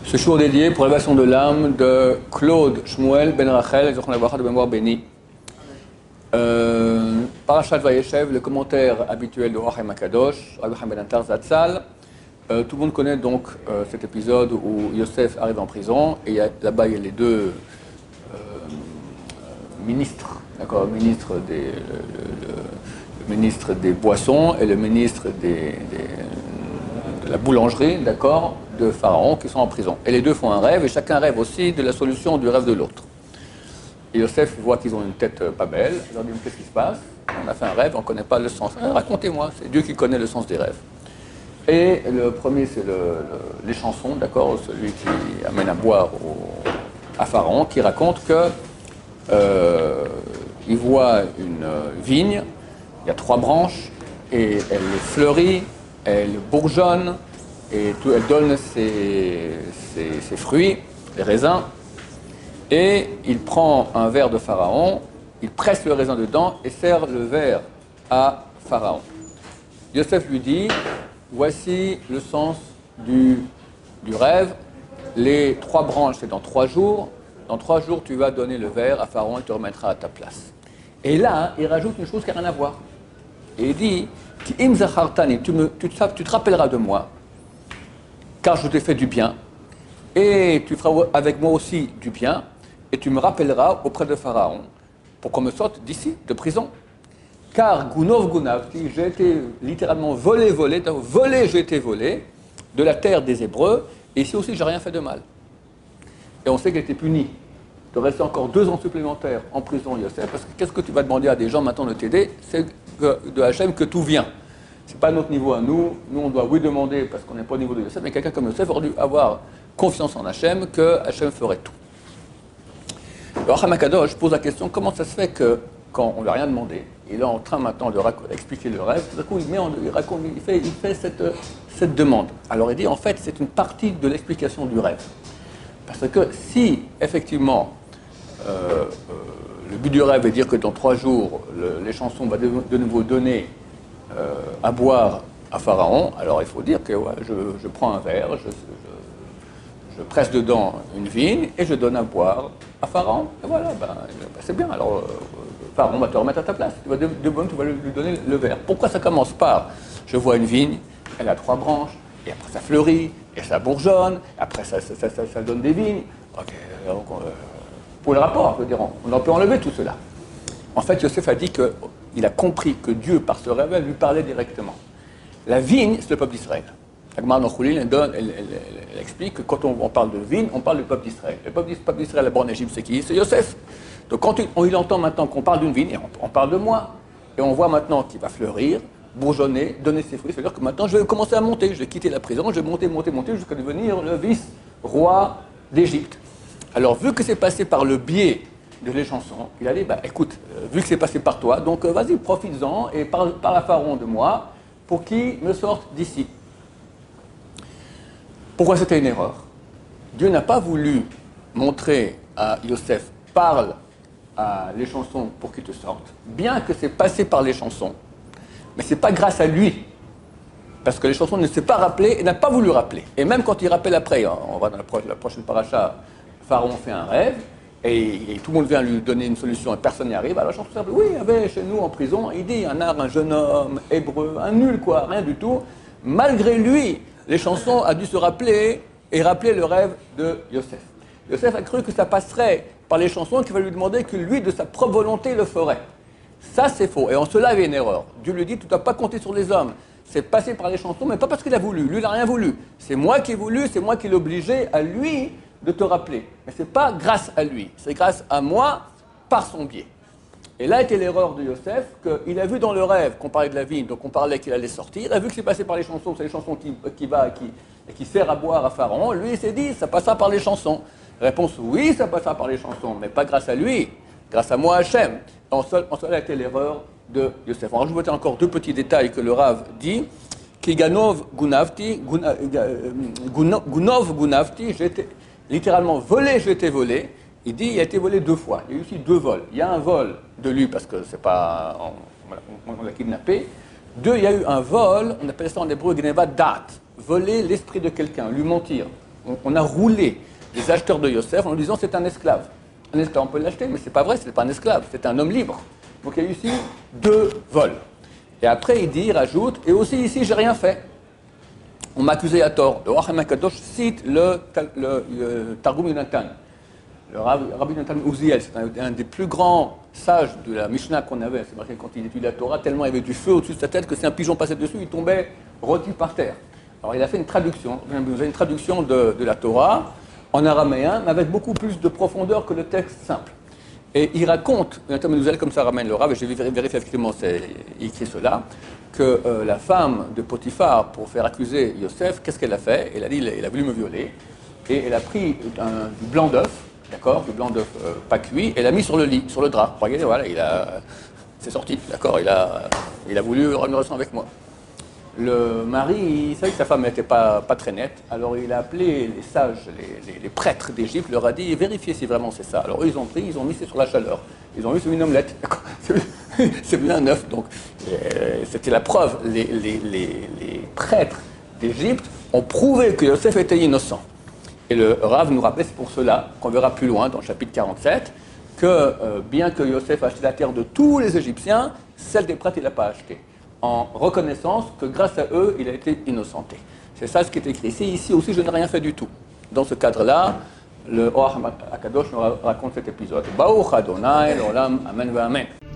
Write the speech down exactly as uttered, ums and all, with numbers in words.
Ce jour dédié pour l'élévation de l'âme de Claude Shmuel Ben Rachel, de mémoire bénie. Euh, Parashat Vayeshev, le commentaire habituel de Oachem Akadosh, Rabbi Chaim Ben Attar Zatzal. Euh, tout le monde connaît donc euh, cet épisode où Yosef arrive en prison et là-bas il y a les deux euh, ministres, d'accord, ministre des, le, le, le ministre des boissons et le ministre des, des, de la boulangerie, d'accord, de Pharaon qui sont en prison. Et les deux font un rêve et chacun rêve aussi de la solution du rêve de l'autre. Et Yosef voit qu'ils ont une tête pas belle, il leur dit qu'est-ce qui se passe? On a fait un rêve, on ne connaît pas le sens. Ah, racontez-moi, c'est Dieu qui connaît le sens des rêves. Et le premier, c'est le, le, les chansons, d'accord, celui qui amène à boire au, à Pharaon, qui raconte que euh, il voit une vigne, il y a trois branches, et elle fleurit, elle bourgeonne, et tout, elle donne ses, ses, ses fruits, les raisins, et il prend un verre de Pharaon, il presse le raisin dedans et sert le verre à Pharaon. Yosef lui dit, voici le sens du, du rêve, les trois branches c'est dans trois jours, dans trois jours tu vas donner le verre à Pharaon et tu remettras à ta place. Et là, il rajoute une chose qui n'a rien à voir. Et il dit, tu, me, tu, te, tu te rappelleras de moi, car je t'ai fait du bien, et tu feras avec moi aussi du bien, et tu me rappelleras auprès de Pharaon, pour qu'on me sorte d'ici, de prison. Car Gunov Gunavti, j'ai été littéralement volé, volé, volé, j'ai été volé de la terre des Hébreux, et ici aussi, j'ai rien fait de mal. Et on sait qu'il a été puni de rester encore deux ans supplémentaires en prison, Yosef, parce que qu'est-ce que tu vas demander à des gens maintenant de t'aider? C'est de Hachem que tout vient. C'est pas notre niveau à nous. Nous, on doit oui demander parce qu'on n'est pas au niveau de Yosef, mais quelqu'un comme Yosef aurait dû avoir confiance en Hachem que Hachem ferait tout. Alors, Oachem Akadosh pose la question comment ça se fait que quand on lui a rien demandé, il est en train maintenant de expliquer le rêve, tout à coup il, met en, il, raconte, il fait, il fait cette, cette demande. Alors il dit en fait c'est une partie de l'explication du rêve. Parce que si effectivement euh, euh, le but du rêve est de dire que dans trois jours le, les chansons vont de, de nouveau donner euh, à boire à Pharaon, alors il faut dire que ouais, je, je prends un verre, je, je, je presse dedans une vigne et je donne à boire à Pharaon. Et voilà, ben, ben, c'est bien. Alors euh, Pharaon va te remettre à ta place. Tu vas de, de bon, tu vas lui donner le verre. Pourquoi ça commence par je vois une vigne, elle a trois branches, et après ça fleurit, et ça bourgeonne, après ça, ça, ça, ça, ça donne des vignes. Ok, donc, euh, pour le rapport, je veux dire, on, on peut enlever tout cela. En fait, Yosef a dit qu'il a compris que Dieu, par ce rêve, lui parlait directement. La vigne, c'est le peuple d'Israël. Agmar Nochoulin, elle, elle, elle, elle explique que quand on, on parle de vigne, on parle du peuple d'Israël. Le peuple d'Israël, là-bas en Égypte, c'est qui? C'est Yosef. Donc quand il, on, il entend maintenant qu'on parle d'une vigne, on, on parle de moi. Et on voit maintenant qu'il va fleurir, bourgeonner, donner ses fruits. C'est-à-dire que maintenant, je vais commencer à monter. Je vais quitter la prison, je vais monter, monter, monter, jusqu'à devenir le vice-roi d'Égypte. Alors, vu que c'est passé par le biais de les chansons, il a dit, bah, écoute, euh, vu que c'est passé par toi, donc euh, vas-y, profites-en et parle, parle à Pharaon de moi pour qu'il me sorte d'ici. Pourquoi c'était une erreur? Dieu n'a pas voulu montrer à Yosef, parle à les chansons pour qu'il te sorte, bien que c'est passé par les chansons, mais ce n'est pas grâce à lui, parce que les chansons ne s'est pas rappelé et n'a pas voulu rappeler. Et même quand il rappelle après, on va dans la, pro la prochaine paracha, Pharaon fait un rêve, et, et tout le monde vient lui donner une solution et personne n'y arrive, alors la chanson simple, oui, il y avait chez nous en prison, il dit, un art, un jeune homme, hébreu, un nul quoi, rien du tout, malgré lui, les chansons a dû se rappeler et rappeler le rêve de Yosef. Yosef a cru que ça passerait par les chansons, qu'il va lui demander que lui, de sa propre volonté, le ferait. Ça, c'est faux. Et en cela, il y a une erreur. Dieu lui dit, tu ne dois pas compter sur les hommes. C'est passé par les chansons, mais pas parce qu'il a voulu. Lui, il n'a rien voulu. C'est moi qui ai voulu, c'est moi qui l'ai obligé à lui de te rappeler. Mais ce n'est pas grâce à lui. C'est grâce à moi, par son biais. Et là était l'erreur de Yosef, qu'il a vu dans le rêve qu'on parlait de la vigne, donc on parlait qu'il allait sortir. Il a vu que c'est passé par les chansons, c'est les chansons qui, qui, va, qui, qui sert à boire à Pharaon. Lui, il s'est dit, ça passera par les chansons. Réponse, oui, ça passera par les chansons, mais pas grâce à lui, grâce à moi, Hachem. En cela a été l'erreur de Yosef. On rajoute encore deux petits détails que le Rav dit. Kiganov Gunavti, Gunov Gunavti, j'ai été littéralement volé, j'ai été volé. Il dit, il a été volé deux fois. Il y a eu aussi deux vols. Il y a un vol de lui, parce que c'est pas, on, on l'a kidnappé. Deux, il y a eu un vol, on appelle ça en hébreu Gneva Dat, voler l'esprit de quelqu'un, lui mentir. on, on a roulé les acheteurs de Yosef en nous disant c'est un esclave. Un esclave, on peut l'acheter, mais c'est pas vrai, ce n'est pas un esclave, c'est un homme libre. Donc il y a eu ici deux vols. Et après, il dit, il rajoute, et aussi ici, j'ai rien fait. On m'a accusé à tort. Le Oachem HaKadosh cite le, le, le Targum Yonatan. Le Rabbi Yonatan Uziel, c'est un, un des plus grands sages de la Mishnah qu'on avait. C'est marqué quand il étudiait la Torah, tellement il y avait du feu au-dessus de sa tête que si un pigeon passait dessus, il tombait rôti par terre. Alors il a fait une traduction, une traduction de, de la Torah en araméen, mais avec beaucoup plus de profondeur que le texte simple. Et il raconte, comme ça ramène le Rav, et j'ai vérifié effectivement, c'est écrit cela, que euh, la femme de Potiphar, pour faire accuser Yosef, qu'est-ce qu'elle a fait? Elle a dit, il a voulu me violer, et elle a pris un, du blanc d'œuf, d'accord, du blanc d'œuf euh, pas cuit, et l'a mis sur le lit, sur le drap. Regardez, voilà, il a, c'est sorti, d'accord, il a, il a voulu avoir une relation avec moi. Le mari, il savait que sa femme n'était pas, pas très nette, alors il a appelé les sages, les, les, les prêtres d'Égypte, leur a dit vérifiez si vraiment c'est ça. Alors eux, ils ont pris, ils ont mis c'est sur la chaleur. Ils ont vu c'est une omelette, c'est bien un œuf. Donc euh, c'était la preuve. Les, les, les, les prêtres d'Égypte ont prouvé que Yosef était innocent. Et le Rav nous rappelle, c'est pour cela qu'on verra plus loin dans le chapitre quarante-sept, que euh, bien que Yosef a acheté la terre de tous les Égyptiens, celle des prêtres il n'a pas acheté, en reconnaissance que grâce à eux, il a été innocenté. C'est ça ce qui est écrit ici. Ici aussi, je n'ai rien fait du tout. Dans ce cadre-là, le Oachem HaKadosh nous raconte cet épisode. Baruch Adonai, l'olam, amen, amen.